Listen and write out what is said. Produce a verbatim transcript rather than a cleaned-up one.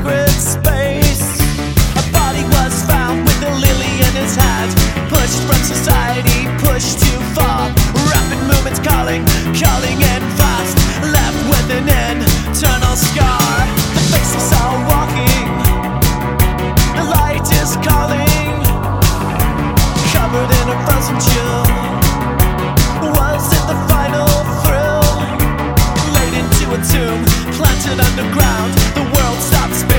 secret space. A body was found with a lily in his hand, pushed from society, pushed too far. Rapid movements calling, calling in fast, left with an internal scar. The face he saw